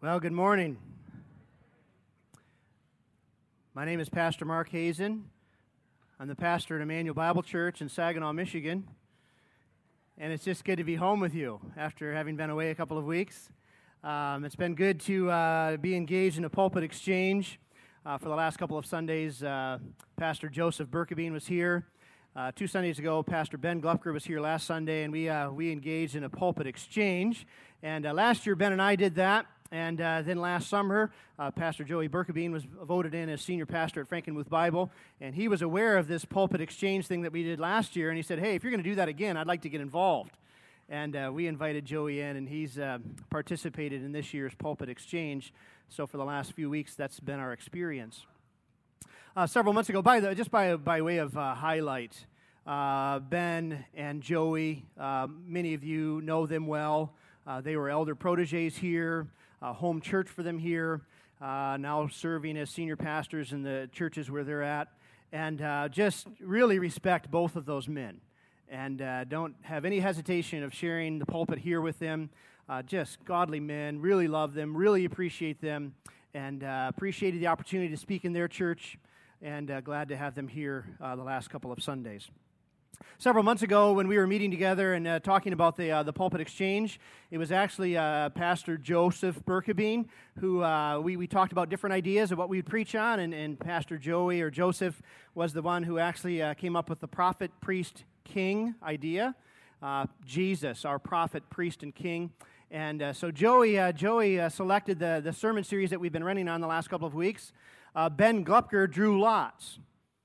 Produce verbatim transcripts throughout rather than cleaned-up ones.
Well, good morning. My name is Pastor Mark Hazen. I'm the pastor at Emmanuel Bible Church in Saginaw, Michigan. And it's just good to be home with you after having been away a couple of weeks. Um, it's been good to uh, be engaged in a pulpit exchange. Uh, for the last couple of Sundays, uh, Pastor Joseph Berkebine was here. Uh, two Sundays ago, Pastor Ben Glupker was here last Sunday, and we uh, we engaged in a pulpit exchange. And uh, last year, Ben and I did that. And uh, then last summer, uh, Pastor Joey Berkebine was voted in as senior pastor at Frankenmuth Bible, and he was aware of this pulpit exchange thing that we did last year, and he said, hey, if you're going to do that again, I'd like to get involved. And uh, we invited Joey in, and he's uh, participated in this year's pulpit exchange. So for the last few weeks, that's been our experience. Uh, several months ago, by the, just by, by way of uh, highlight, uh, Ben and Joey, uh, many of you know them well. Uh, they were elder proteges here. Uh, home church for them here, uh, now serving as senior pastors in the churches where they're at, and uh, just really respect both of those men, and uh, don't have any hesitation of sharing the pulpit here with them. Uh, just godly men, really love them, really appreciate them, and uh, appreciated the opportunity to speak in their church, and uh, glad to have them here uh, the last couple of Sundays. Several months ago, when we were meeting together and uh, talking about the uh, the pulpit exchange, it was actually uh, Pastor Joseph Berkebine who uh, we we talked about different ideas of what we would preach on, and, and Pastor Joey or Joseph was the one who actually uh, came up with the prophet, priest, king idea. Uh, Jesus, our prophet, priest, and king. And uh, so Joey uh, Joey uh, selected the the sermon series that we've been running on the last couple of weeks. Uh, Ben Glupker drew lots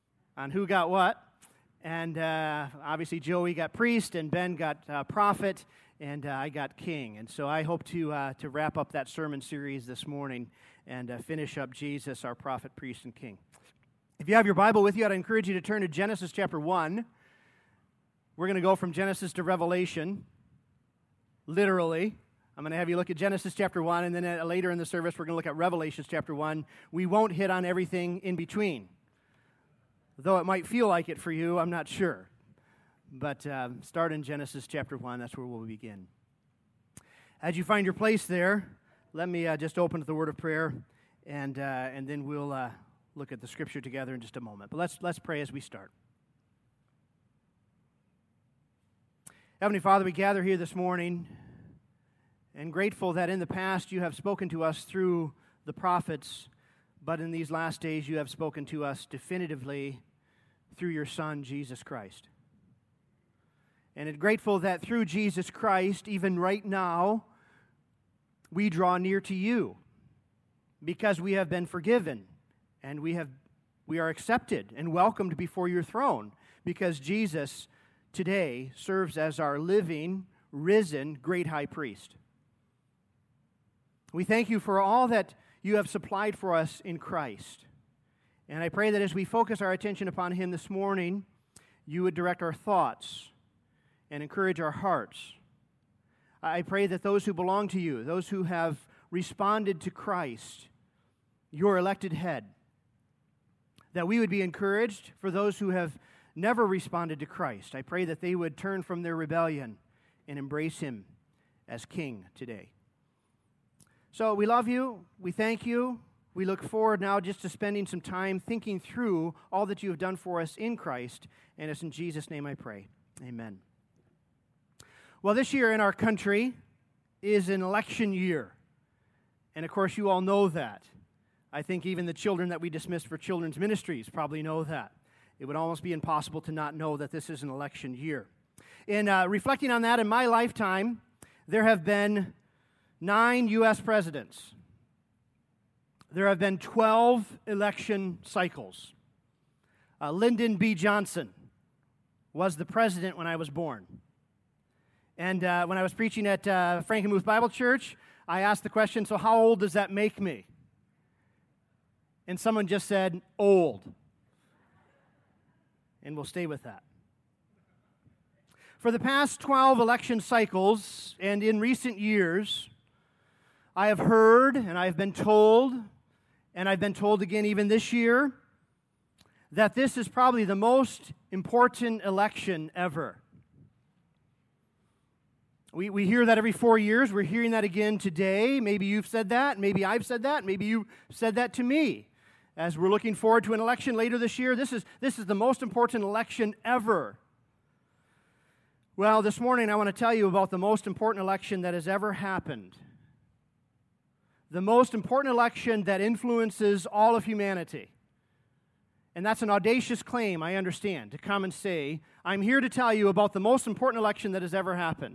on who got what. And uh, obviously Joey got priest, and Ben got uh, prophet, and uh, I got king. And so I hope to uh, to wrap up that sermon series this morning and uh, finish up Jesus, our prophet, priest, and king. If you have your Bible with you, I'd encourage you to turn to Genesis chapter one. We're going to go from Genesis to Revelation, literally. I'm going to have you look at Genesis chapter one, and then uh, later in the service we're going to look at Revelation chapter one. We won't hit on everything in between. Though it might feel like it for you, I'm not sure. But uh, start in Genesis chapter one. That's where we'll begin. As you find your place there, let me uh, just open with the word of prayer, and uh, and then we'll uh, look at the scripture together in just a moment. But let's let's pray as we start. Heavenly Father, we gather here this morning, and grateful that in the past you have spoken to us through the prophets, but in these last days you have spoken to us definitively through your Son, Jesus Christ. And it's grateful that through Jesus Christ, even right now, we draw near to you because we have been forgiven and we have we are accepted and welcomed before your throne because Jesus today serves as our living, risen, great high priest. We thank you for all that you have supplied for us in Christ. And I pray that as we focus our attention upon him this morning, you would direct our thoughts and encourage our hearts. I pray that those who belong to you, those who have responded to Christ, your elected head, that we would be encouraged for those who have never responded to Christ. I pray that they would turn from their rebellion and embrace him as King today. So we love you, we thank you, we look forward now just to spending some time thinking through all that you have done for us in Christ, and it's in Jesus' name I pray. Amen. Well, this year in our country is an election year, and of course you all know that. I think even the children that we dismissed for children's ministries probably know that. It would almost be impossible to not know that this is an election year. In uh, reflecting on that in my lifetime, there have been nine U S presidents. There have been twelve election cycles. Uh, Lyndon B. Johnson was the president when I was born. And uh, when I was preaching at uh, Frankenmuth Bible Church, I asked the question, so how old does that make me? And someone just said, old. And we'll stay with that. For the past twelve election cycles, and in recent years, I have heard, and I have been told, and I've been told again even this year, that this is probably the most important election ever. We, we hear that every four years. We're hearing that again today. Maybe you've said that. Maybe I've said that. Maybe you said that to me. As we're looking forward to an election later this year, this is, this is the most important election ever. Well, this morning I want to tell you about the most important election that has ever happened. The most important election that influences all of humanity. And that's an audacious claim, I understand, to come and say, I'm here to tell you about the most important election that has ever happened.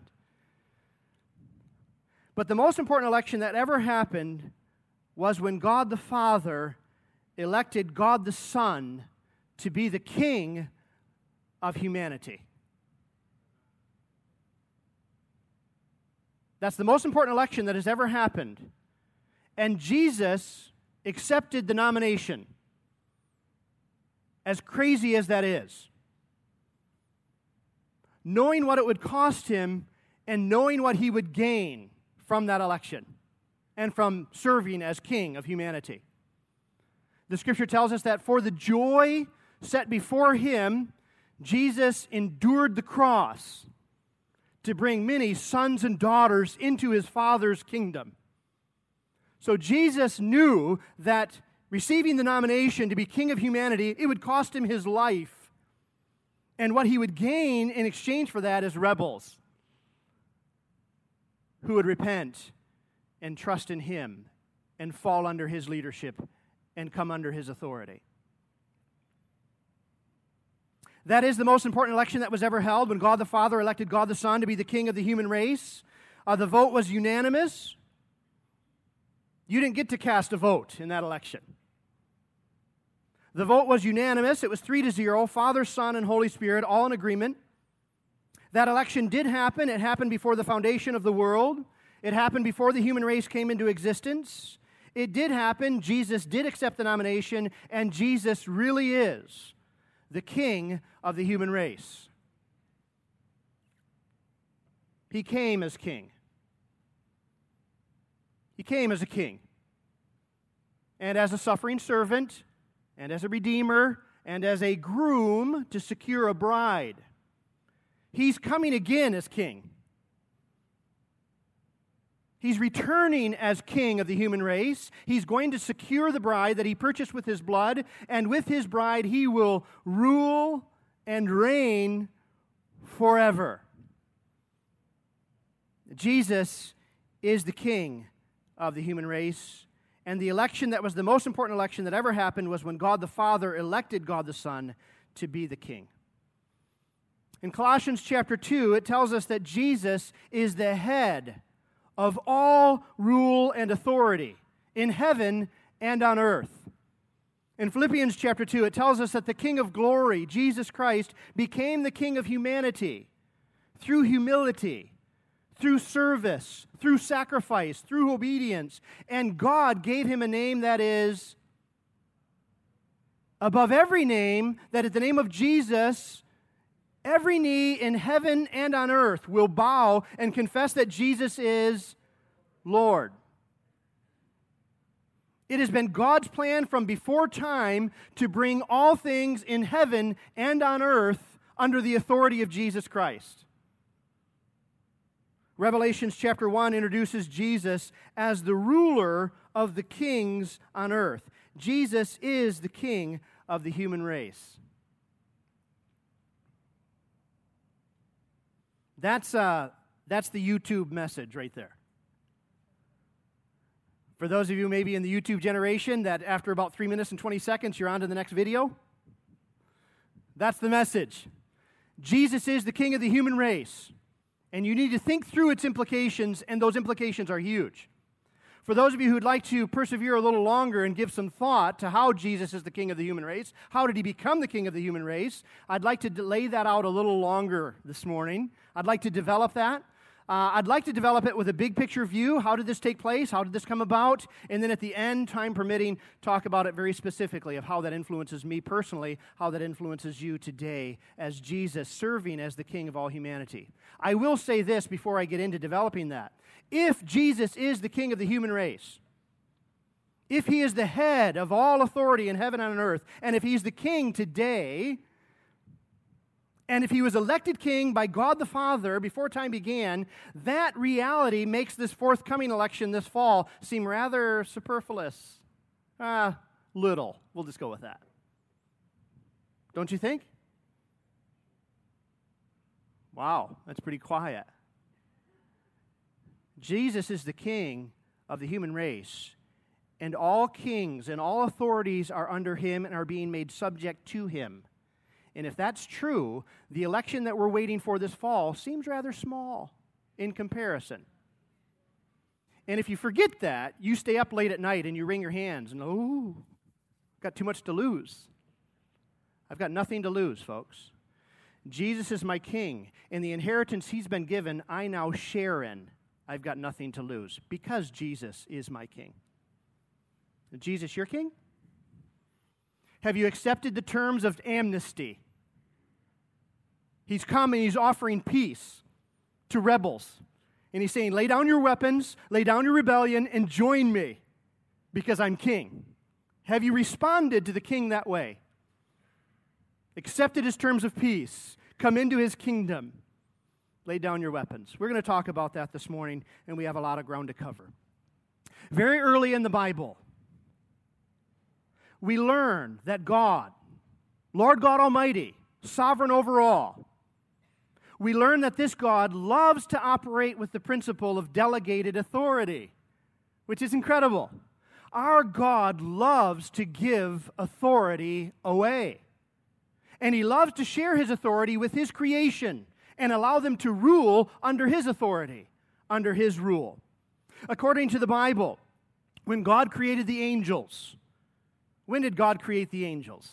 But the most important election that ever happened was when God the Father elected God the Son to be the King of humanity. That's the most important election that has ever happened. And Jesus accepted the nomination, as crazy as that is. Knowing what it would cost him and knowing what he would gain from that election and from serving as King of humanity. The Scripture tells us that for the joy set before him, Jesus endured the cross to bring many sons and daughters into his Father's kingdom. So Jesus knew that receiving the nomination to be King of humanity, it would cost him his life. And what he would gain in exchange for that is rebels who would repent and trust in him and fall under his leadership and come under his authority. That is the most important election that was ever held, when God the Father elected God the Son to be the King of the human race. Uh, the vote was unanimous. You didn't get to cast a vote in that election. The vote was unanimous. It was three to zero. Father, Son, and Holy Spirit all in agreement. That election did happen. It happened before the foundation of the world. It happened before the human race came into existence. It did happen. Jesus did accept the nomination, and Jesus really is the King of the human race. He came as King. He came as a king, and as a suffering servant, and as a redeemer, and as a groom to secure a bride. He's coming again as king. He's returning as king of the human race. He's going to secure the bride that he purchased with his blood, and with his bride he will rule and reign forever. Jesus is the king of the human race, and the election that was the most important election that ever happened was when God the Father elected God the Son to be the king. In Colossians chapter two, it tells us that Jesus is the head of all rule and authority in heaven and on earth. In Philippians chapter two, it tells us that the King of glory, Jesus Christ, became the King of humanity through humility, through service, through sacrifice, through obedience. And God gave him a name that is above every name, that at the name of Jesus, every knee in heaven and on earth will bow and confess that Jesus is Lord. It has been God's plan from before time to bring all things in heaven and on earth under the authority of Jesus Christ. Revelations chapter one introduces Jesus as the ruler of the kings on earth. Jesus is the king of the human race. That's, uh, that's the YouTube message right there. For those of you maybe in the YouTube generation that after about three minutes and twenty seconds, you're on to the next video. That's the message. Jesus is the king of the human race. And you need to think through its implications, and those implications are huge. For those of you who'd like to persevere a little longer and give some thought to how Jesus is the king of the human race, how did he become the king of the human race, I'd like to lay that out a little longer this morning. I'd like to develop that. Uh, I'd like to develop it with a big picture view. How did this take place? How did this come about? And then at the end, time permitting, talk about it very specifically of how that influences me personally, how that influences you today as Jesus serving as the King of all humanity. I will say this before I get into developing that. If Jesus is the King of the human race, if he is the head of all authority in heaven and on earth, and if he's the King today, And if he was elected king by God the Father before time began, that reality makes this forthcoming election this fall seem rather superfluous. Ah, little. We'll just go with that. Don't you think? Wow, that's pretty quiet. Jesus is the king of the human race, and all kings and all authorities are under him and are being made subject to him. And if that's true, the election that we're waiting for this fall seems rather small in comparison. And if you forget that, you stay up late at night and you wring your hands and, oh, got too much to lose. I've got nothing to lose, folks. Jesus is my king, and the inheritance he's been given, I now share in. I've got nothing to lose because Jesus is my king. Is Jesus your king? Have you accepted the terms of amnesty? He's come and he's offering peace to rebels. And he's saying, lay down your weapons, lay down your rebellion, and join me because I'm king. Have you responded to the king that way? Accepted his terms of peace, come into his kingdom, lay down your weapons. We're going to talk about that this morning, and we have a lot of ground to cover. Very early in the Bible, we learn that God, Lord God Almighty, sovereign over all, we learn that this God loves to operate with the principle of delegated authority, which is incredible. Our God loves to give authority away. And he loves to share his authority with his creation and allow them to rule under his authority, under his rule. According to the Bible, when God created the angels, when did God create the angels?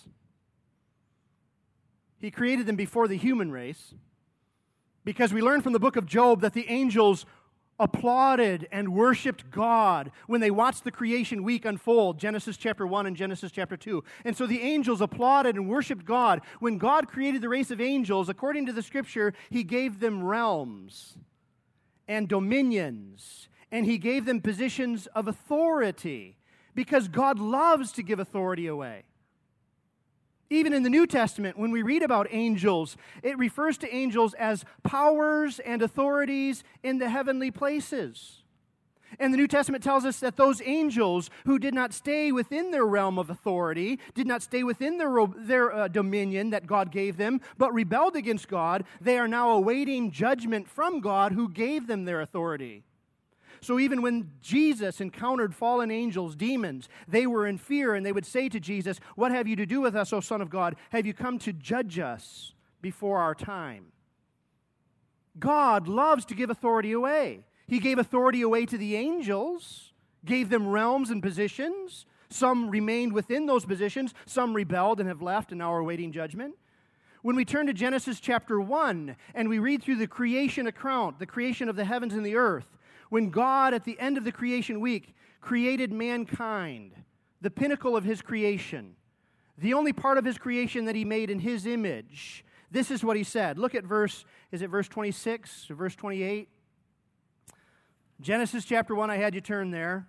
He created them before the human race, because we learn from the book of Job that the angels applauded and worshiped God when they watched the creation week unfold, Genesis chapter one and Genesis chapter two. And so the angels applauded and worshiped God. When God created the race of angels, according to the scripture, he gave them realms and dominions, and he gave them positions of authority, because God loves to give authority away. Even in the New Testament, when we read about angels, it refers to angels as powers and authorities in the heavenly places. And the New Testament tells us that those angels who did not stay within their realm of authority, did not stay within their, their uh, dominion that God gave them, but rebelled against God, they are now awaiting judgment from God who gave them their authority. So even when Jesus encountered fallen angels, demons, they were in fear, and they would say to Jesus, "What have you to do with us, O Son of God? Have you come to judge us before our time?" God loves to give authority away. He gave authority away to the angels, gave them realms and positions. Some remained within those positions. Some rebelled and have left and now are awaiting judgment. When we turn to Genesis chapter one and we read through the creation account, the creation of the heavens and the earth, when God, at the end of the creation week, created mankind, the pinnacle of his creation, the only part of his creation that he made in his image, this is what he said. Look at verse, is it verse twenty-six or verse twenty-eight? Genesis chapter one, I had you turn there.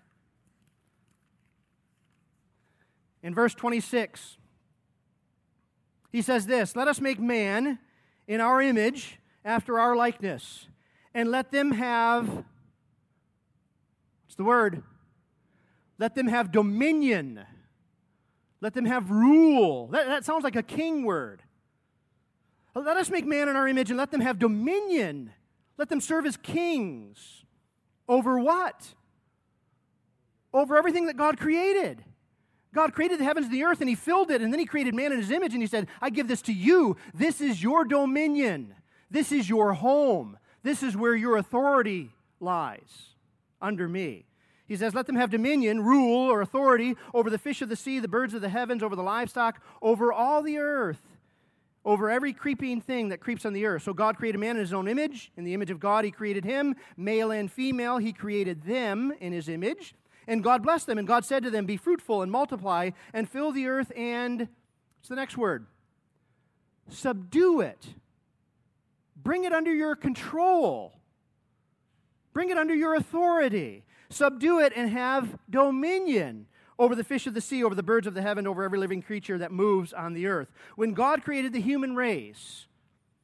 In verse twenty-six, he says this, "Let us make man in our image, after our likeness, and let them have..." It's the word. Let them have dominion. Let them have rule. That, that sounds like a king word. Let us make man in our image and let them have dominion. Let them serve as kings. Over what? Over everything that God created. God created the heavens and the earth, and he filled it, and then he created man in his image, and he said, "I give this to you. This is your dominion. This is your home. This is where your authority lies. Under me." He says, let them have dominion, rule, or authority over the fish of the sea, the birds of the heavens, over the livestock, over all the earth, over every creeping thing that creeps on the earth. So God created man in his own image. In the image of God, he created him. Male and female, he created them in his image. And God blessed them, and God said to them, "Be fruitful and multiply, and fill the earth and," what's the next word? "Subdue it. Bring it under your control. Bring it under your authority. Subdue it and have dominion over the fish of the sea, over the birds of the heaven, over every living creature that moves on the earth." When God created the human race,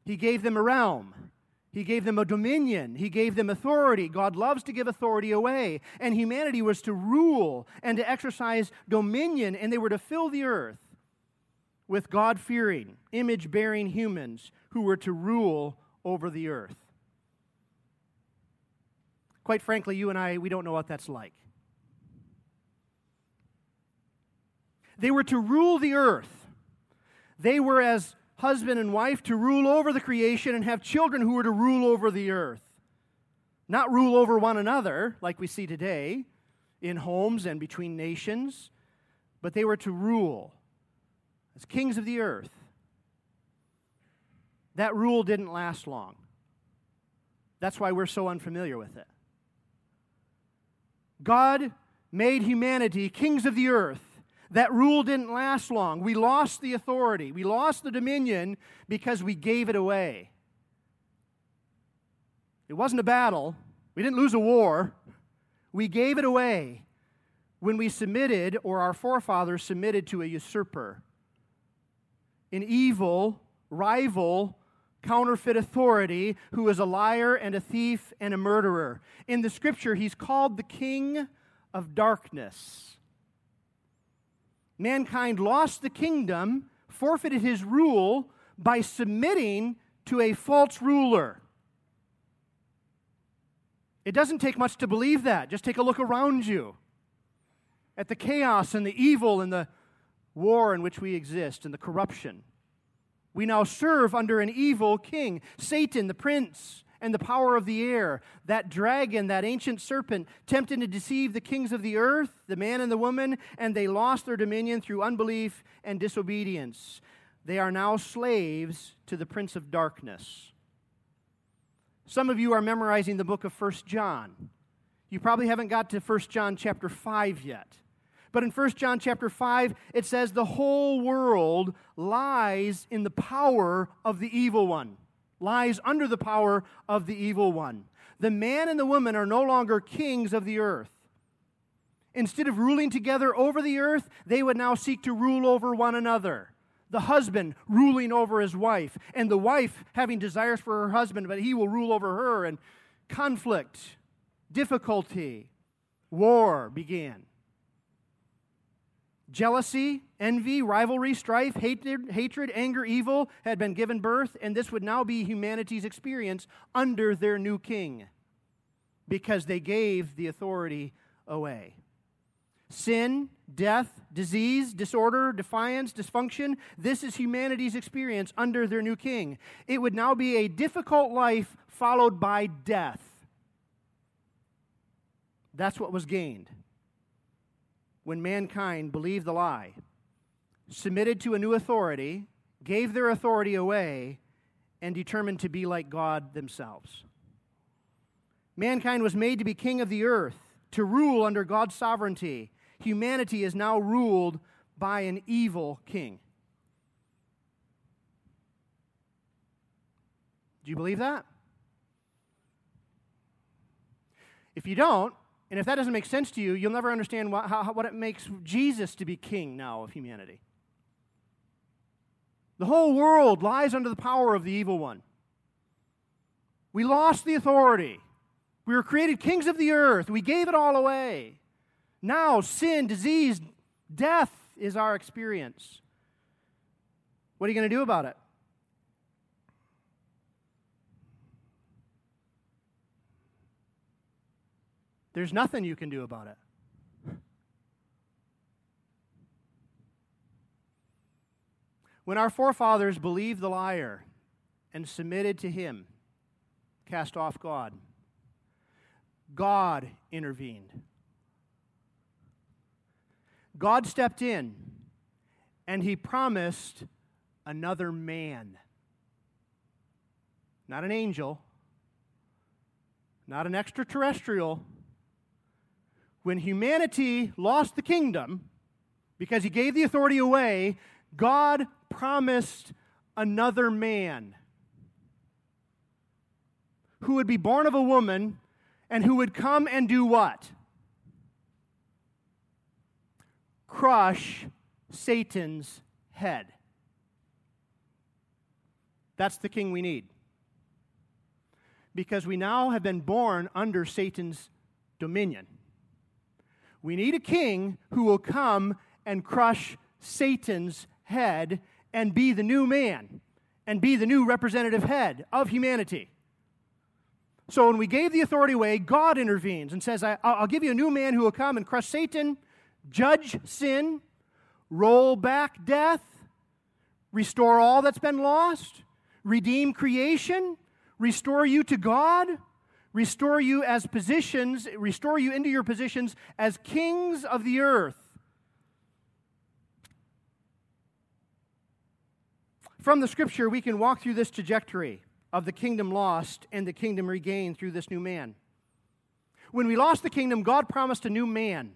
He gave them a realm. He gave them a dominion. He gave them authority. God loves to give authority away. And humanity was to rule and to exercise dominion, and they were to fill the earth with God-fearing, image-bearing humans who were to rule over the earth. Quite frankly, you and I, we don't know what that's like. They were to rule the earth. They were, as husband and wife, to rule over the creation and have children who were to rule over the earth. Not rule over one another, like we see today, in homes and between nations, but they were to rule as kings of the earth. That rule didn't last long. That's why we're so unfamiliar with it. God made humanity kings of the earth. That rule didn't last long. We lost the authority. We lost the dominion because we gave it away. It wasn't a battle. We didn't lose a war. We gave it away when we submitted, or our forefathers submitted, to a usurper, an evil, rival, counterfeit authority who is a liar and a thief and a murderer. In the Scripture, he's called the king of darkness. Mankind lost the kingdom, forfeited his rule by submitting to a false ruler. It doesn't take much to believe that. Just take a look around you at the chaos and the evil and the war in which we exist and the corruption. We now serve under an evil king, Satan, the prince and the power of the air, that dragon, that ancient serpent, tempted to deceive the kings of the earth, the man and the woman, and they lost their dominion through unbelief and disobedience. They are now slaves to the prince of darkness. Some of you are memorizing the book of First John. You probably haven't got to First John chapter five yet. But in First John chapter five, it says the whole world lies in the power of the evil one. Lies under the power of the evil one. The man and the woman are no longer kings of the earth. Instead of ruling together over the earth, they would now seek to rule over one another. The husband ruling over his wife, and the wife having desires for her husband, but he will rule over her, and conflict, difficulty, war began. Jealousy, envy, rivalry, strife, hatred, hatred, anger, evil had been given birth, and this would now be humanity's experience under their new king because they gave the authority away. Sin, death, disease, disorder, defiance, dysfunction, this is humanity's experience under their new king. It would now be a difficult life followed by death. That's what was gained when mankind believed the lie, submitted to a new authority, gave their authority away, and determined to be like God themselves. Mankind was made to be king of the earth, to rule under God's sovereignty. Humanity is now ruled by an evil king. Do you believe that? If you don't, and if that doesn't make sense to you, you'll never understand what, how, what it makes Jesus to be king now of humanity. The whole world lies under the power of the evil one. We lost the authority. We were created kings of the earth. We gave it all away. Now sin, disease, death is our experience. What are you going to do about it? There's nothing you can do about it. When our forefathers believed the liar and submitted to him, cast off God, God intervened. God stepped in and he promised another man. Not an angel, not an extraterrestrial. When humanity lost the kingdom because he gave the authority away, God promised another man who would be born of a woman and who would come and do what? Crush Satan's head. That's the king we need. Because we now have been born under Satan's dominion. We need a king who will come and crush Satan's head and be the new man and be the new representative head of humanity. So when we gave the authority away, God intervenes and says, I'll give you a new man who will come and crush Satan, judge sin, roll back death, restore all that's been lost, redeem creation, restore you to God, restore you as positions, restore you into your positions as kings of the earth. From the Scripture, we can walk through this trajectory of the kingdom lost and the kingdom regained through this new man. When we lost the kingdom, God promised a new man.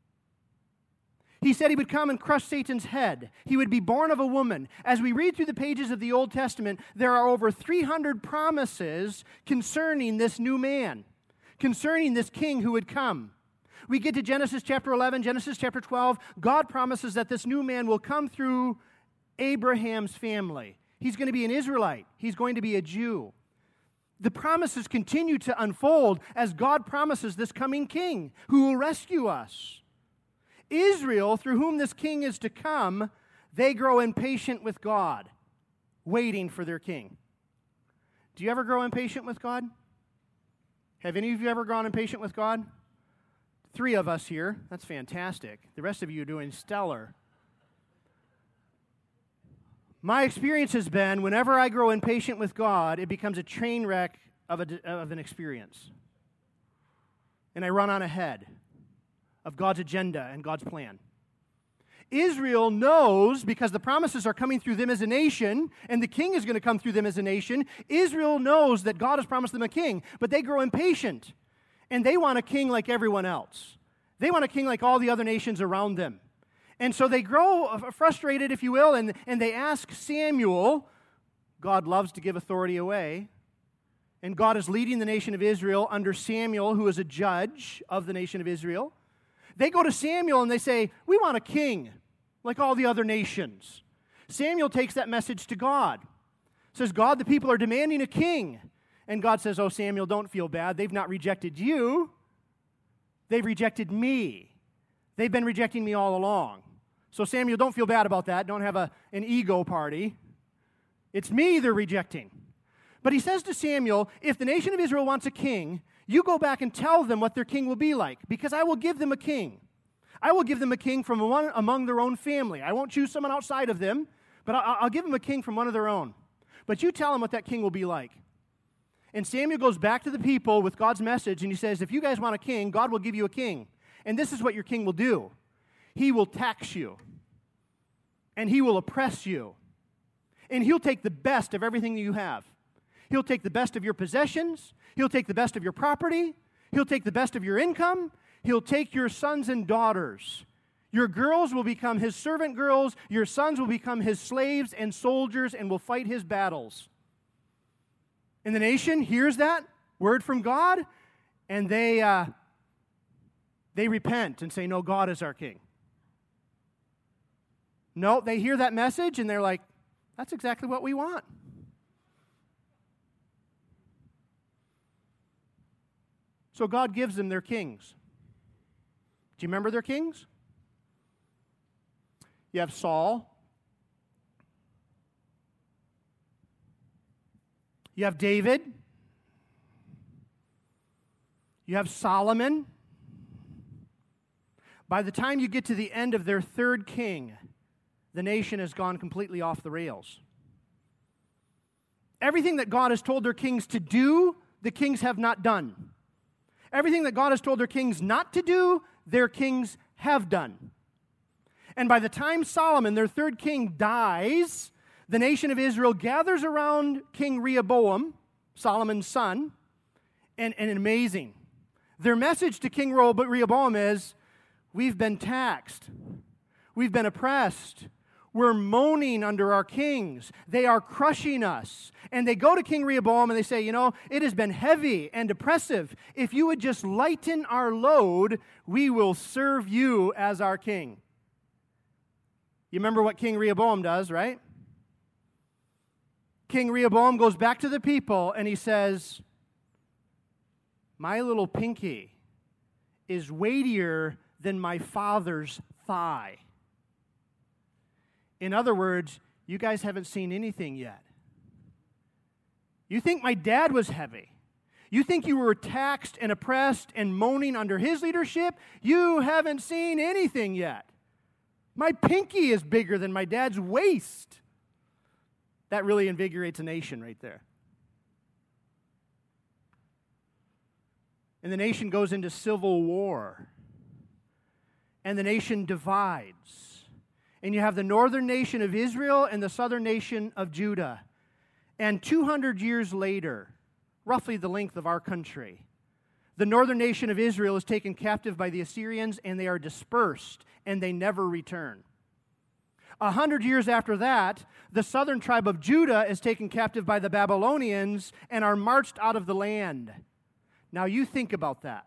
He said he would come and crush Satan's head. He would be born of a woman. As we read through the pages of the Old Testament, there are over three hundred promises concerning this new man, concerning this king who would come. We get to Genesis chapter eleven, Genesis chapter twelve. God promises that this new man will come through Abraham's family. He's going to be an Israelite. He's going to be a Jew. The promises continue to unfold as God promises this coming king who will rescue us. Israel, through whom this king is to come, they grow impatient with God, waiting for their king. Do you ever grow impatient with God? Have any of you ever grown impatient with God? Three of us here. That's fantastic. The rest of you are doing stellar. My experience has been, whenever I grow impatient with God, it becomes a train wreck of, a, of an experience. And I run on ahead of God's agenda and God's plan. Israel knows, because the promises are coming through them as a nation, and the king is going to come through them as a nation, Israel knows that God has promised them a king, but they grow impatient, and they want a king like everyone else. They want a king like all the other nations around them. And so they grow frustrated, if you will, and, and they ask Samuel. God loves to give authority away. And God is leading the nation of Israel under Samuel, who is a judge of the nation of Israel. They go to Samuel and they say, we want a king like all the other nations. Samuel takes that message to God. Says, God, the people are demanding a king. And God says, oh, Samuel, don't feel bad. They've not rejected you. They've rejected me. They've been rejecting me all along. So Samuel, don't feel bad about that. Don't have a, an ego party. It's me they're rejecting. But he says to Samuel, if the nation of Israel wants a king, you go back and tell them what their king will be like, because I will give them a king. I will give them a king from one among their own family. I won't choose someone outside of them, but I'll, I'll give them a king from one of their own. But you tell them what that king will be like. And Samuel goes back to the people with God's message, and he says, if you guys want a king, God will give you a king. And this is what your king will do. He will tax you, and he will oppress you, and he'll take the best of everything that you have. He'll take the best of your possessions. He'll take the best of your property. He'll take the best of your income. He'll take your sons and daughters. Your girls will become his servant girls. Your sons will become his slaves and soldiers and will fight his battles. And the nation hears that word from God, and they, uh, they repent and say, no, God is our king. No, they hear that message, and they're like, that's exactly what we want. So God gives them their kings. Do you remember their kings? You have Saul. You have David. You have Solomon. By the time you get to the end of their third king, the nation has gone completely off the rails. Everything that God has told their kings to do, the kings have not done. Everything that God has told their kings not to do, their kings have done. And by the time Solomon, their third king, dies, the nation of Israel gathers around King Rehoboam, Solomon's son, and, and amazing. Their message to King Rehoboam is, we've been taxed. We've been oppressed. We're moaning under our kings. They are crushing us. And they go to King Rehoboam and they say, you know, it has been heavy and oppressive. If you would just lighten our load, we will serve you as our king. You remember what King Rehoboam does, right? King Rehoboam goes back to the people and he says, my little pinky is weightier than my father's thigh. In other words, you guys haven't seen anything yet. You think my dad was heavy. You think you were taxed and oppressed and moaning under his leadership? You haven't seen anything yet. My pinky is bigger than my dad's waist. That really invigorates a nation right there. And the nation goes into civil war. And the nation divides. And you have the northern nation of Israel and the southern nation of Judah. And two hundred years later, roughly the length of our country, the northern nation of Israel is taken captive by the Assyrians, and they are dispersed, and they never return. A hundred years after that, the southern tribe of Judah is taken captive by the Babylonians and are marched out of the land. Now you think about that.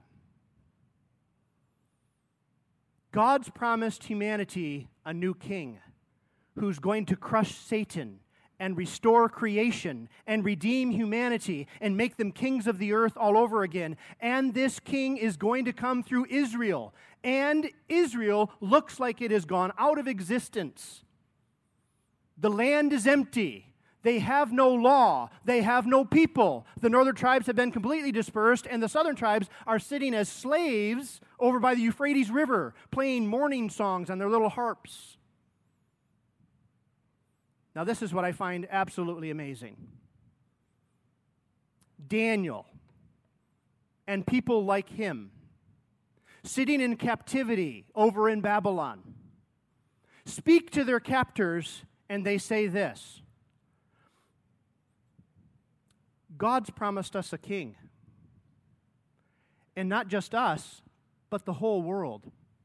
God's promised humanity a new king who's going to crush Satan and restore creation and redeem humanity and make them kings of the earth all over again. And this king is going to come through Israel. And Israel looks like it has gone out of existence. The land is empty. They have no law. They have no people. The northern tribes have been completely dispersed, and the southern tribes are sitting as slaves over by the Euphrates River, playing mourning songs on their little harps. Now, this is what I find absolutely amazing. Daniel and people like him, sitting in captivity over in Babylon, speak to their captors, and they say this: God's promised us a king. And not just us, but the whole world.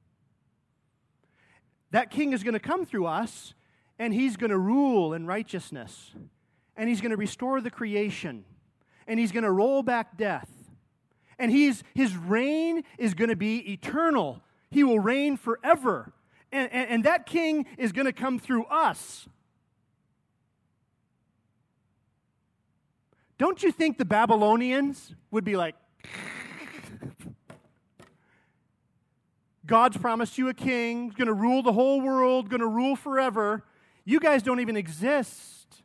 That king is going to come through us, and he's going to rule in righteousness. And he's going to restore the creation. And he's going to roll back death. And he's, his reign is going to be eternal. He will reign forever. And, and, and that king is going to come through us. Don't you think the Babylonians would be like, God's promised you a king, going to rule the whole world, going to rule forever. You guys don't even exist.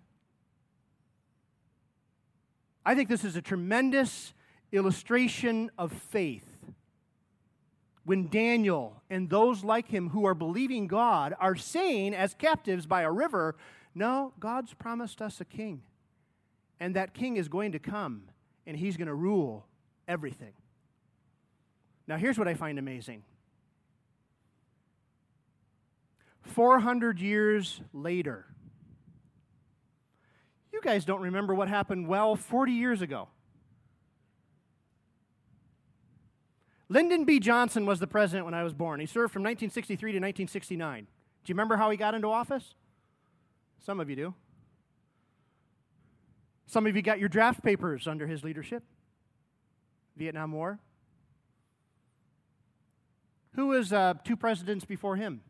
I think this is a tremendous illustration of faith. When Daniel and those like him who are believing God are saying as captives by a river, no, God's promised us a king. And that king is going to come, and he's going to rule everything. Now, here's what I find amazing. four hundred years later, you guys don't remember what happened, well, forty years ago. Lyndon B. Johnson was the president when I was born. He served from nineteen sixty-three to nineteen sixty-nine. Do you remember how he got into office? Some of you do. Some of you got your draft papers under his leadership. Vietnam War. Who was uh, two presidents before him?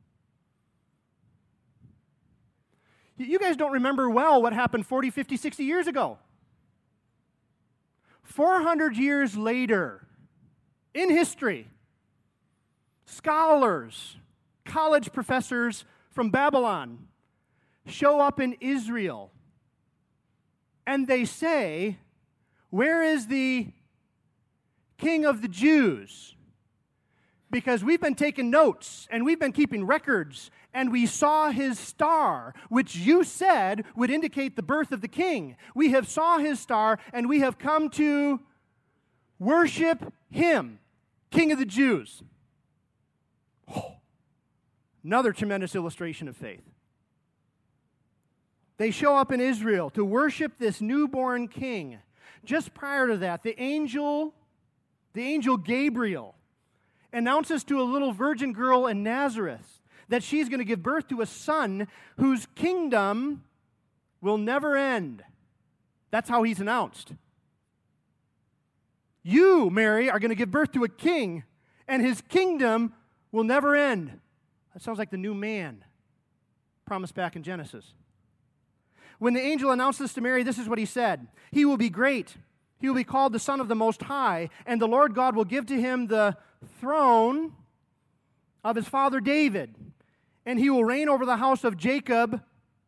You guys don't remember well what happened forty, fifty, sixty years ago. four hundred years later, in history, scholars, college professors from Babylon show up in Israel. And they say, where is the king of the Jews? Because we've been taking notes, and we've been keeping records, and we saw his star, which you said would indicate the birth of the king. We have saw his star, and we have come to worship him, King of the Jews. Oh, another tremendous illustration of faith. They show up in Israel to worship this newborn king. Just prior to that, the angel, the angel Gabriel, announces to a little virgin girl in Nazareth that she's going to give birth to a son whose kingdom will never end. That's how he's announced. You, Mary, are going to give birth to a king, and his kingdom will never end. That sounds like the new man promised back in Genesis. When the angel announced this to Mary, this is what he said. He will be great. He will be called the Son of the Most High, and the Lord God will give to him the throne of his father David, and he will reign over the house of Jacob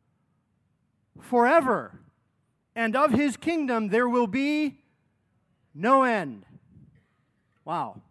forever, and of his kingdom there will be no end. Wow.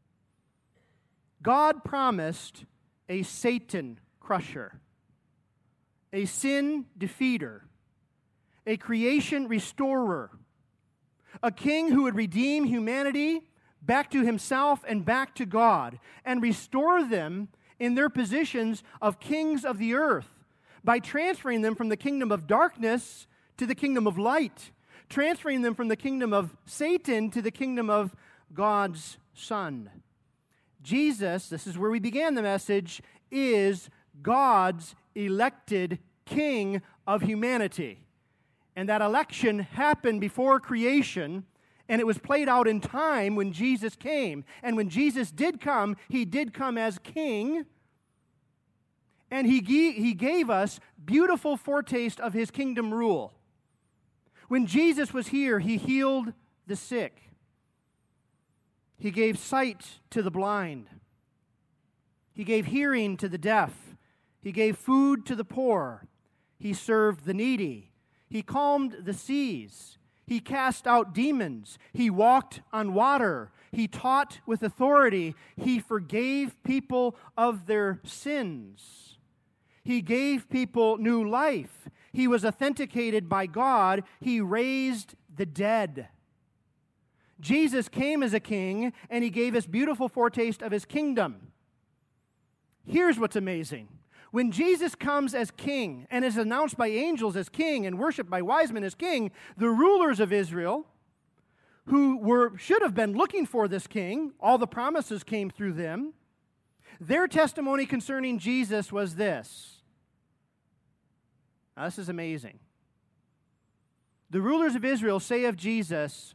God promised a Satan crusher, a sin defeater, a creation restorer, a king who would redeem humanity back to himself and back to God and restore them in their positions of kings of the earth by transferring them from the kingdom of darkness to the kingdom of light, transferring them from the kingdom of Satan to the kingdom of God's Son. Jesus, this is where we began the message, is God's elected king of humanity. And that election happened before creation, and it was played out in time when Jesus came. And when Jesus did come, he did come as king, and he, he gave us beautiful foretaste of his kingdom rule. When Jesus was here, he healed the sick. He gave sight to the blind. He gave hearing to the deaf. He gave food to the poor. He served the needy. He calmed the seas. He cast out demons. He walked on water. He taught with authority. He forgave people of their sins. He gave people new life. He was authenticated by God. He raised the dead. Jesus came as a king, and he gave us beautiful foretaste of his kingdom. Here's what's amazing. When Jesus comes as king and is announced by angels as king and worshiped by wise men as king, the rulers of Israel, who were should have been looking for this king, all the promises came through them, their testimony concerning Jesus was this. Now, this is amazing. The rulers of Israel say of Jesus,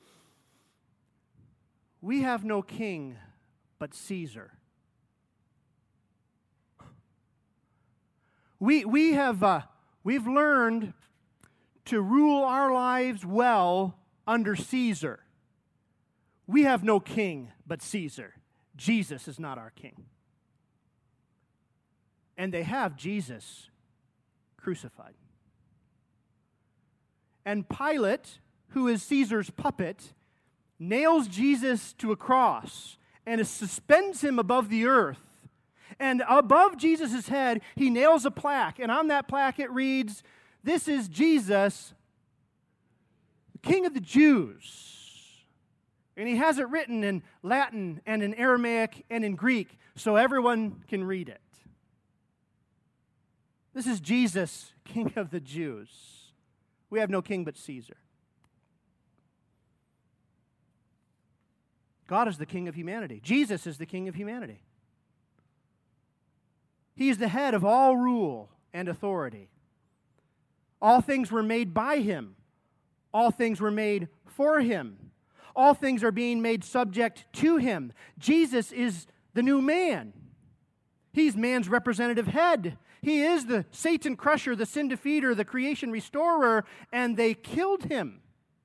"We have no king but Caesar." We, we have uh, we've learned to rule our lives well under Caesar. We have no king but Caesar. Jesus is not our king. And they have Jesus crucified. And Pilate, who is Caesar's puppet, nails Jesus to a cross and suspends him above the earth. And above Jesus' head, he nails a plaque. And on that plaque it reads, "This is Jesus, King of the Jews." And he has it written in Latin and in Aramaic and in Greek so everyone can read it. This is Jesus, King of the Jews. We have no king but Caesar. God is the king of humanity. Jesus is the king of humanity. He is the head of all rule and authority. All things were made by him. All things were made for him. All things are being made subject to him. Jesus is the new man. He's man's representative head. He is the Satan crusher, the sin defeater, the creation restorer, and they killed him.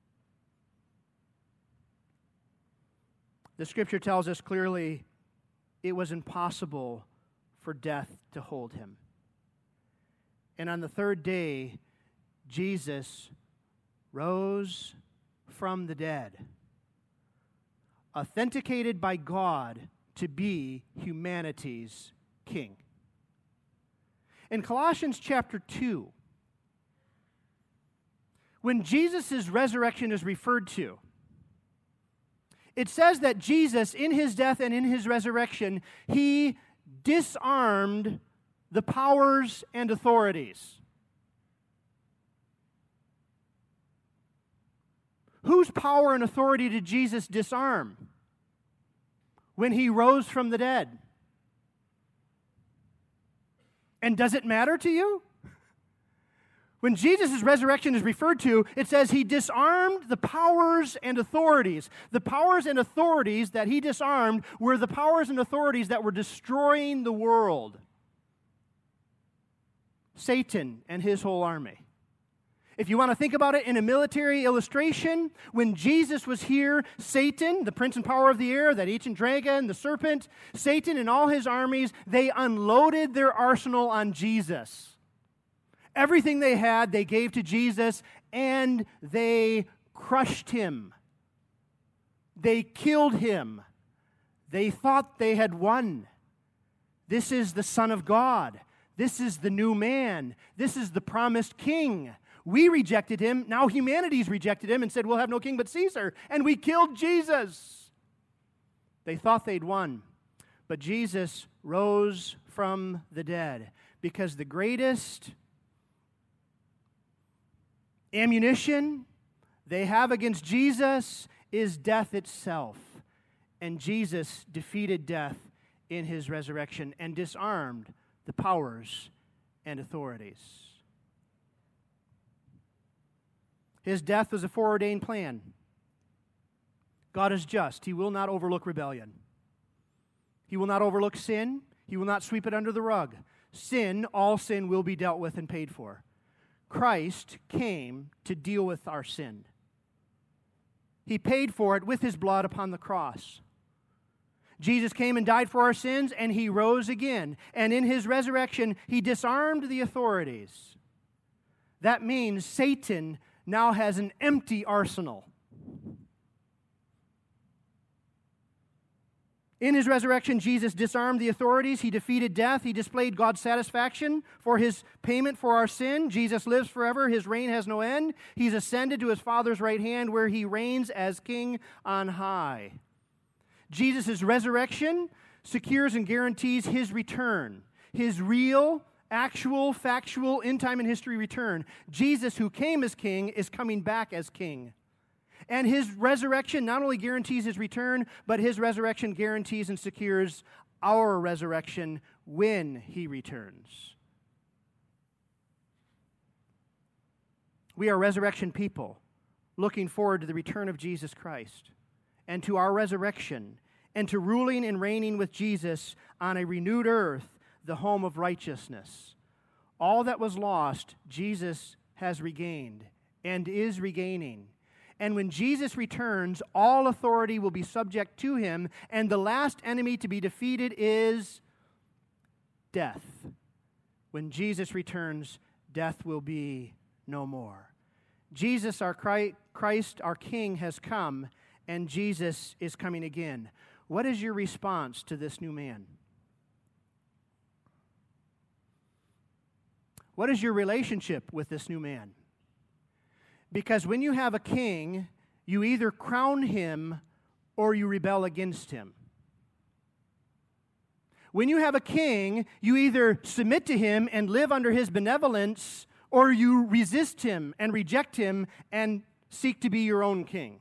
The Scripture tells us clearly it was impossible for death to hold him. And on the third day, Jesus rose from the dead, authenticated by God to be humanity's king. In Colossians chapter two, when Jesus' resurrection is referred to, it says that Jesus, in his death and in his resurrection, he disarmed the powers and authorities. Whose power and authority did Jesus disarm when he rose from the dead? And does it matter to you? When Jesus' resurrection is referred to, it says he disarmed the powers and authorities. The powers and authorities that he disarmed were the powers and authorities that were destroying the world. Satan and his whole army. If you want to think about it in a military illustration, when Jesus was here, Satan, the prince and power of the air, that ancient dragon, the serpent, Satan and all his armies, they unloaded their arsenal on Jesus. Everything they had, they gave to Jesus, and they crushed him. They killed him. They thought they had won. This is the Son of God. This is the new man. This is the promised king. We rejected him. Now humanity's rejected him and said, we'll have no king but Caesar. And we killed Jesus. They thought they'd won. But Jesus rose from the dead because the greatest ammunition they have against Jesus is death itself. And Jesus defeated death in his resurrection and disarmed the powers and authorities. His death was a foreordained plan. God is just. He will not overlook rebellion. He will not overlook sin. He will not sweep it under the rug. Sin, all sin will be dealt with and paid for. Christ came to deal with our sin. He paid for it with his blood upon the cross. Jesus came and died for our sins, and he rose again. And in his resurrection, he disarmed the authorities. That means Satan now has an empty arsenal. In his resurrection, Jesus disarmed the authorities. He defeated death. He displayed God's satisfaction for his payment for our sin. Jesus lives forever. His reign has no end. He's ascended to his Father's right hand where he reigns as king on high. Jesus' resurrection secures and guarantees his return, his real, actual, factual, in time and history return. Jesus, who came as king, is coming back as king. And his resurrection not only guarantees his return, but his resurrection guarantees and secures our resurrection when he returns. We are resurrection people looking forward to the return of Jesus Christ and to our resurrection and to ruling and reigning with Jesus on a renewed earth, the home of righteousness. All that was lost, Jesus has regained and is regaining. And when Jesus returns, all authority will be subject to him, and the last enemy to be defeated is death. When Jesus returns, death will be no more. Jesus, our Christ, our King, has come, and Jesus is coming again. What is your response to this new man? What is your relationship with this new man? Because when you have a king, you either crown him or you rebel against him. When you have a king, you either submit to him and live under his benevolence, or you resist him and reject him and seek to be your own king.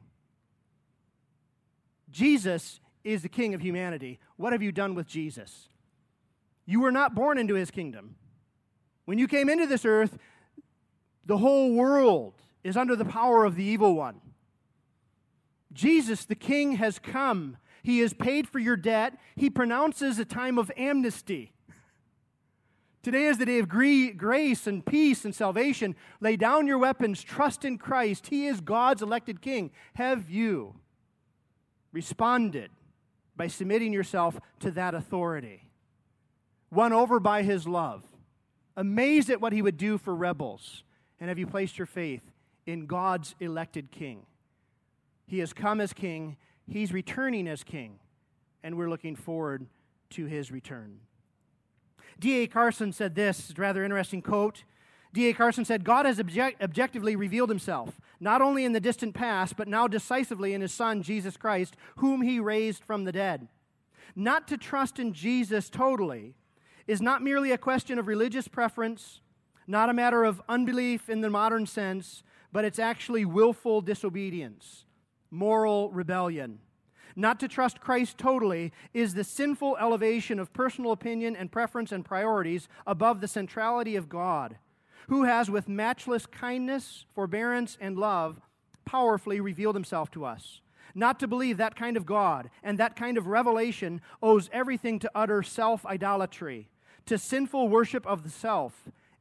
Jesus is the king of humanity. What have you done with Jesus? You were not born into his kingdom. When you came into this earth, the whole world is under the power of the evil one. Jesus, the King, has come. He has paid for your debt. He pronounces a time of amnesty. Today is the day of grace and peace and salvation. Lay down your weapons. Trust in Christ. He is God's elected King. Have you responded by submitting yourself to that authority? Won over by his love. Amazed at what he would do for rebels. And have you placed your faith in God's elected King? He has come as King. He's returning as King. And we're looking forward to his return. D A Carson said this, a rather interesting quote. D A Carson said, God has object- objectively revealed himself, not only in the distant past, but now decisively in his Son, Jesus Christ, whom he raised from the dead. Not to trust in Jesus totally is not merely a question of religious preference, not a matter of unbelief in the modern sense, but it's actually willful disobedience, moral rebellion. Not to trust Christ totally is the sinful elevation of personal opinion and preference and priorities above the centrality of God, who has, with matchless kindness, forbearance, and love, powerfully revealed himself to us. Not to believe that kind of God and that kind of revelation owes everything to utter self-idolatry, to sinful worship of the self,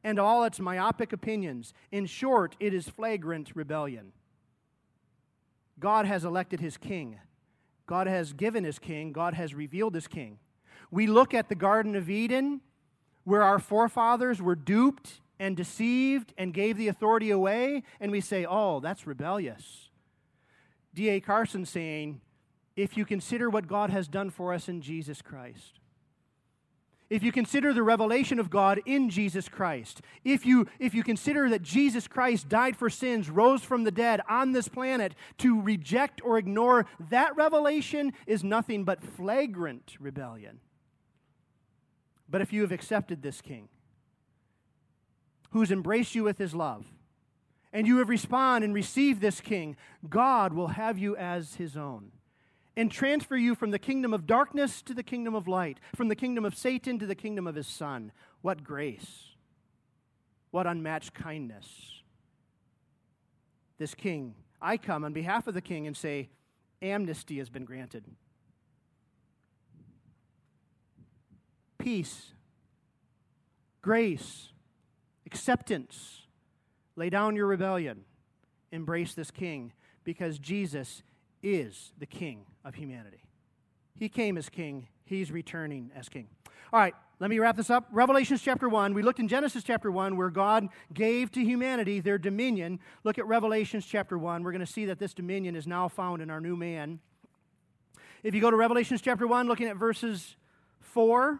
and all its myopic opinions. In short, it is flagrant rebellion. God has elected his king. God has given his king. God has revealed his king. We look at the Garden of Eden, where our forefathers were duped and deceived and gave the authority away, and we say, oh, that's rebellious. D A Carson saying, if you consider what God has done for us in Jesus Christ, if you consider the revelation of God in Jesus Christ, if you, if you consider that Jesus Christ died for sins, rose from the dead on this planet, to reject or ignore that revelation is nothing but flagrant rebellion. But if you have accepted this King, who's embraced you with his love, and you have responded and received this King, God will have you as his own and transfer you from the kingdom of darkness to the kingdom of light, from the kingdom of Satan to the kingdom of his Son. What grace! What unmatched kindness! This King, I come on behalf of the King and say, amnesty has been granted. Peace, grace, acceptance. Lay down your rebellion. Embrace this King, because Jesus is the King of humanity. He came as King. He's returning as King. All right, let me wrap this up. Revelation chapter one. We looked in Genesis chapter one, where God gave to humanity their dominion. Look at Revelation chapter one. We're going to see that this dominion is now found in our new man. If you go to Revelation chapter one, looking at verses four,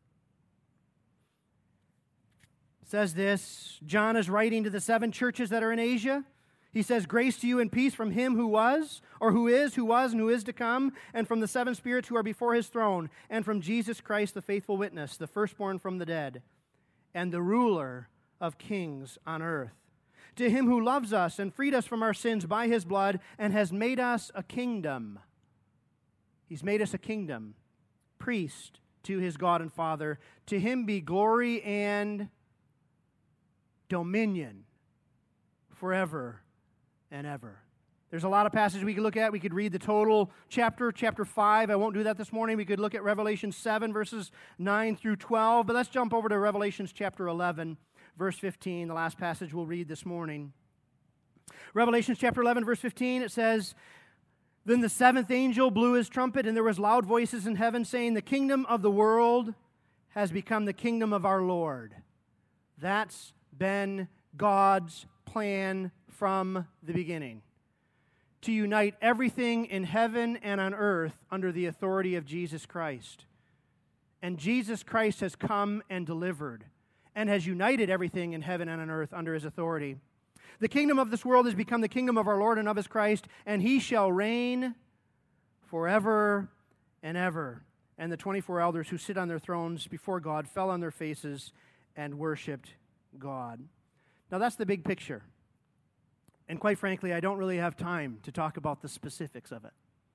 it says this: John is writing to the seven churches that are in Asia. He says, grace to you and peace from him who was, or who is, who was, and who is to come, and from the seven spirits who are before his throne, and from Jesus Christ, the faithful witness, the firstborn from the dead, and the ruler of kings on earth. To him who loves us and freed us from our sins by his blood, and has made us a kingdom. He's made us a kingdom, priest to his God and Father. To him be glory and dominion forever and ever. There's a lot of passages we could look at. We could read the total chapter, chapter five. I won't do that this morning. We could look at Revelation seven, verses nine through twelve. But let's jump over to Revelation chapter eleven, verse fifteen, the last passage we'll read this morning. Revelation chapter eleven, verse fifteen, it says, then the seventh angel blew his trumpet, and there was loud voices in heaven saying, the kingdom of the world has become the kingdom of our Lord. That's been God's plan from the beginning, to unite everything in heaven and on earth under the authority of Jesus Christ. And Jesus Christ has come and delivered and has united everything in heaven and on earth under his authority. The kingdom of this world has become the kingdom of our Lord and of his Christ, and he shall reign forever and ever. And the twenty-four elders who sit on their thrones before God fell on their faces and worshiped God. Now that's the big picture. And quite frankly, I don't really have time to talk about the specifics of it.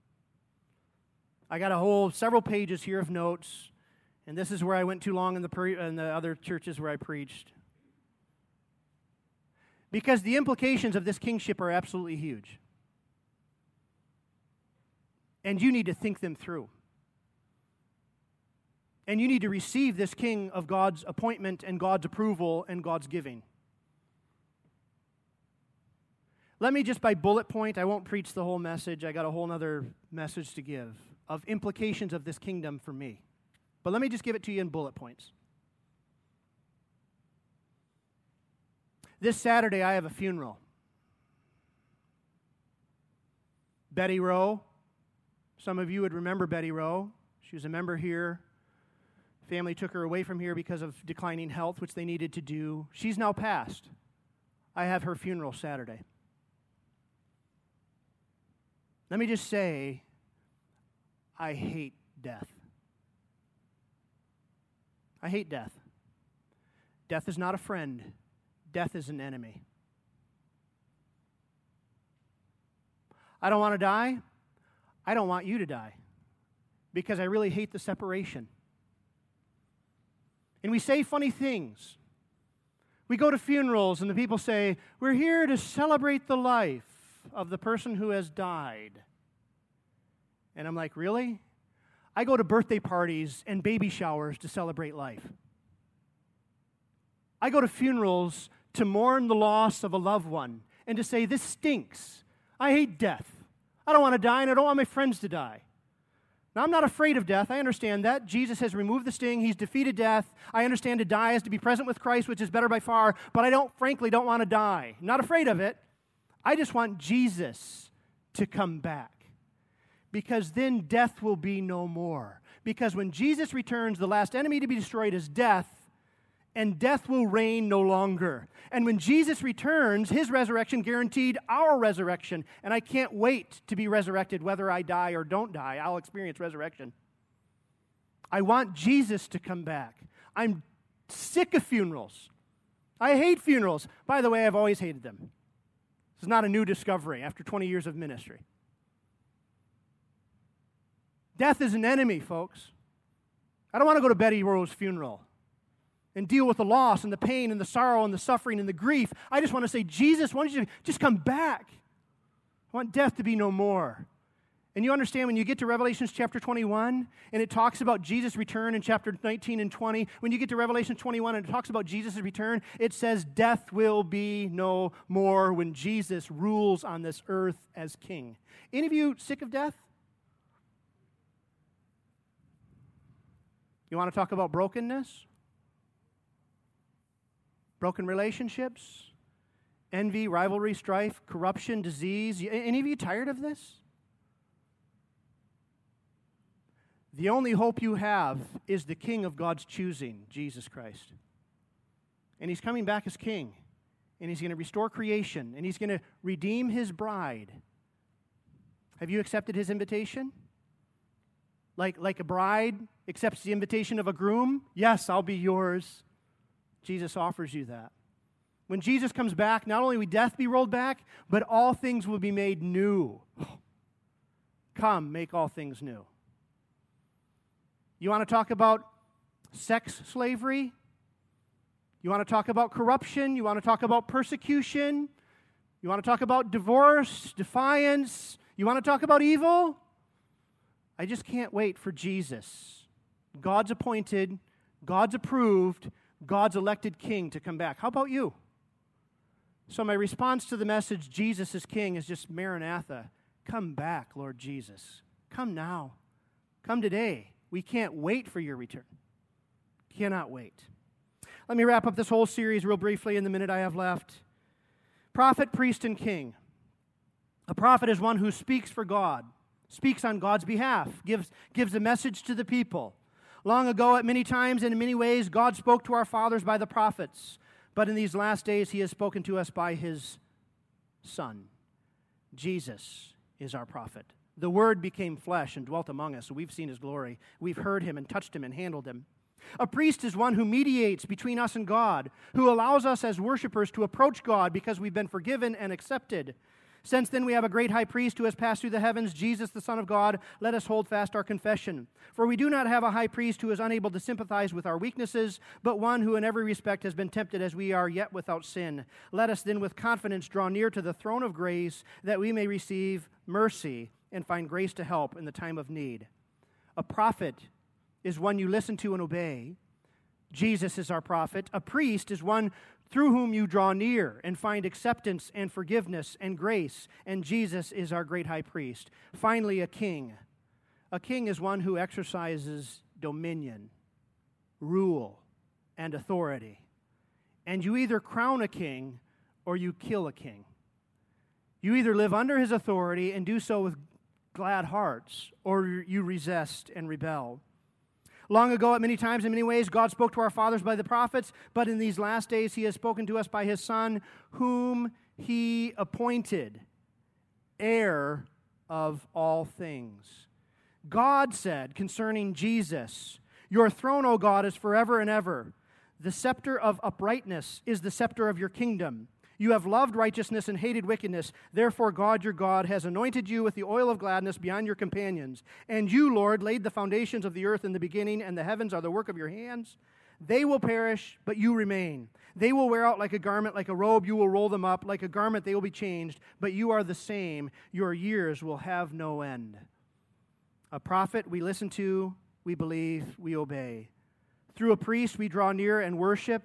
I got a whole several pages here of notes, and this is where I went too long in the, pre- in the other churches where I preached. Because the implications of this kingship are absolutely huge. And you need to think them through. And you need to receive this king of God's appointment and God's approval and God's giving. Let me just by bullet point, I won't preach the whole message. I got a whole other message to give of implications of this kingdom for me. But let me just give it to you in bullet points. This Saturday, I have a funeral. Betty Rowe. Some of you would remember Betty Rowe. She was a member here. Family took her away from here because of declining health, which they needed to do. She's now passed. I have her funeral Saturday. Let me just say, I hate death. I hate death. Death is not a friend. Death is an enemy. I don't want to die. I don't want you to die because I really hate the separation. And we say funny things. We go to funerals and the people say, we're here to celebrate the life of the person who has died. And I'm like, really? I go to birthday parties and baby showers to celebrate life. I go to funerals to mourn the loss of a loved one and to say, this stinks. I hate death. I don't want to die, and I don't want my friends to die. Now, I'm not afraid of death. I understand that. Jesus has removed the sting. He's defeated death. I understand to die is to be present with Christ, which is better by far, but I don't, frankly, don't want to die. I'm not afraid of it. I just want Jesus to come back, because then death will be no more. Because when Jesus returns, the last enemy to be destroyed is death, and death will reign no longer. And when Jesus returns, his resurrection guaranteed our resurrection. And I can't wait to be resurrected, whether I die or don't die. I'll experience resurrection. I want Jesus to come back. I'm sick of funerals. I hate funerals. By the way, I've always hated them. This is not a new discovery after twenty years of ministry. Death is an enemy, folks. I don't want to go to Betty Rowe's funeral and deal with the loss and the pain and the sorrow and the suffering and the grief. I just want to say, Jesus, why don't you just come back? I want death to be no more. And you understand when you get to Revelation chapter twenty-one, and it talks about Jesus' return in chapter nineteen and twenty, when you get to Revelation twenty-one and it talks about Jesus' return, it says death will be no more when Jesus rules on this earth as king. Any of you sick of death? You want to talk about brokenness? Broken relationships, envy, rivalry, strife, corruption, disease. Any of you tired of this? The only hope you have is the King of God's choosing, Jesus Christ. And he's coming back as king. And he's going to restore creation. And he's going to redeem his bride. Have you accepted his invitation? Like, like a bride accepts the invitation of a groom? Yes, I'll be yours. Jesus offers you that. When Jesus comes back, not only will death be rolled back, but all things will be made new. Come, make all things new. You want to talk about sex slavery? You want to talk about corruption? You want to talk about persecution? You want to talk about divorce, defiance? You want to talk about evil? I just can't wait for Jesus, God's appointed, God's approved, God's elected king to come back. How about you? So my response to the message, Jesus is king, is just Maranatha. Come back, Lord Jesus. Come now. Come today. We can't wait for your return. Cannot wait. Let me wrap up this whole series real briefly in the minute I have left. Prophet, priest, and king. A prophet is one who speaks for God, speaks on God's behalf, gives, gives a message to the people. Long ago, at many times and in many ways, God spoke to our fathers by the prophets. But in these last days, he has spoken to us by his Son. Jesus is our prophet. The Word became flesh and dwelt among us. So we've seen his glory. We've heard him and touched him and handled him. A priest is one who mediates between us and God, who allows us as worshipers to approach God because we've been forgiven and accepted. Since then we have a great high priest who has passed through the heavens, Jesus, the Son of God. Let us hold fast our confession. For we do not have a high priest who is unable to sympathize with our weaknesses, but one who in every respect has been tempted as we are, yet without sin. Let us then with confidence draw near to the throne of grace, that we may receive mercy and find grace to help in the time of need. A prophet is one you listen to and obey. Jesus is our prophet. A priest is one through whom you draw near and find acceptance and forgiveness and grace, and Jesus is our great high priest. Finally, a king. A king is one who exercises dominion, rule, and authority. And you either crown a king or you kill a king. You either live under his authority and do so with glad hearts, or you resist and rebel. Long ago, at many times, in many ways, God spoke to our fathers by the prophets, but in these last days he has spoken to us by his Son, whom he appointed heir of all things. God said concerning Jesus, "Your throne, O God, is forever and ever. The scepter of uprightness is the scepter of your kingdom. You have loved righteousness and hated wickedness. Therefore, God, your God, has anointed you with the oil of gladness beyond your companions. And you, Lord, laid the foundations of the earth in the beginning, and the heavens are the work of your hands. They will perish, but you remain. They will wear out like a garment, like a robe. You will roll them up. Like a garment, they will be changed. But you are the same. Your years will have no end." A prophet we listen to, we believe, we obey. Through a priest we draw near and worship,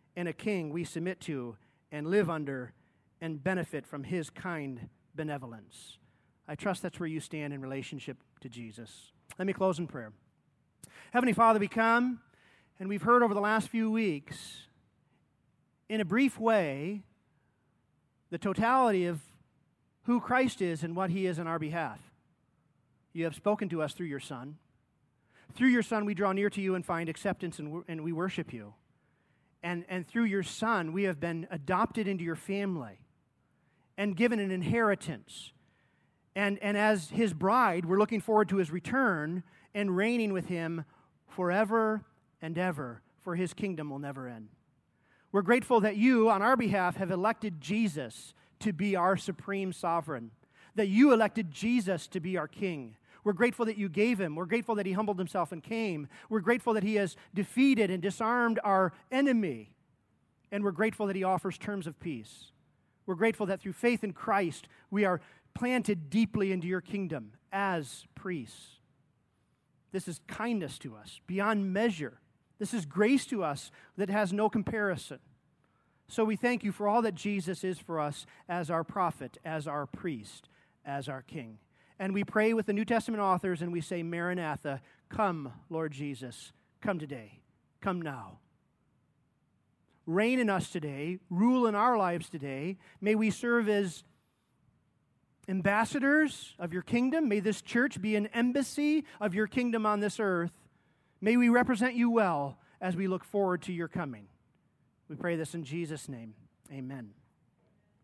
and a king we submit to and live under and benefit from his kind benevolence. I trust that's where you stand in relationship to Jesus. Let me close in prayer. Heavenly Father, we come, and we've heard over the last few weeks, in a brief way, the totality of who Christ is and what he is on our behalf. You have spoken to us through your Son. Through your Son, we draw near to you and find acceptance, and, and we worship you. And, and through your Son, we have been adopted into your family and given an inheritance. And, and as his bride, we're looking forward to his return and reigning with him forever and ever, for his kingdom will never end. We're grateful that you, on our behalf, have elected Jesus to be our supreme sovereign, that you elected Jesus to be our king. We're grateful that you gave him. We're grateful that he humbled himself and came. We're grateful that he has defeated and disarmed our enemy. And we're grateful that he offers terms of peace. We're grateful that through faith in Christ, we are planted deeply into your kingdom as priests. This is kindness to us beyond measure. This is grace to us that has no comparison. So we thank you for all that Jesus is for us as our prophet, as our priest, as our king. And we pray with the New Testament authors and we say, Maranatha, come, Lord Jesus, come today, come now. Reign in us today, rule in our lives today. May we serve as ambassadors of your kingdom. May this church be an embassy of your kingdom on this earth. May we represent you well as we look forward to your coming. We pray this in Jesus' name. Amen.